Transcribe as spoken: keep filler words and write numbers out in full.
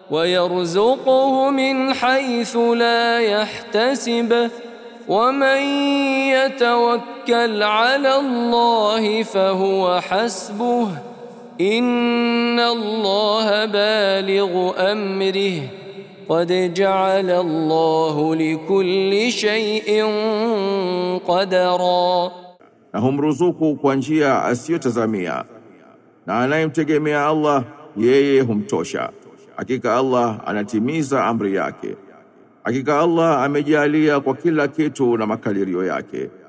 ويرزقه من حيث لا يحتسب ومن يتوكل على الله فهو حسبه إن الله بالغ أمره قد جعل الله لكل شيء قدرا. Na humruzuku kwa njia asiyotazamia, na anayemtegemea Allah yeye humtosha. Hakika Allah anatimiza amri yake. Hakika Allah amejalia kwa kila kitu na makadirio yake.